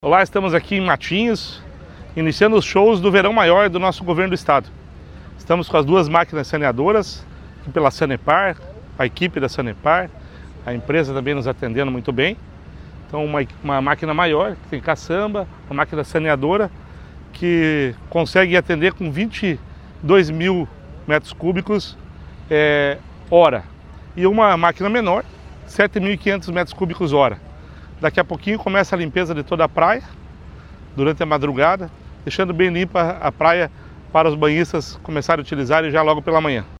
Olá, estamos aqui em Matinhos, iniciando os shows do Verão Maior do nosso governo do estado. Estamos com as duas máquinas saneadoras, pela Sanepar, a equipe da Sanepar, a empresa também nos atendendo muito bem. Então uma máquina maior, que tem caçamba, uma máquina saneadora, que consegue atender com 22 mil metros cúbicos hora. E uma máquina menor, 7.500 metros cúbicos hora. Daqui a pouquinho começa a limpeza de toda a praia, durante a madrugada, deixando bem limpa a praia para os banhistas começarem a utilizar já logo pela manhã.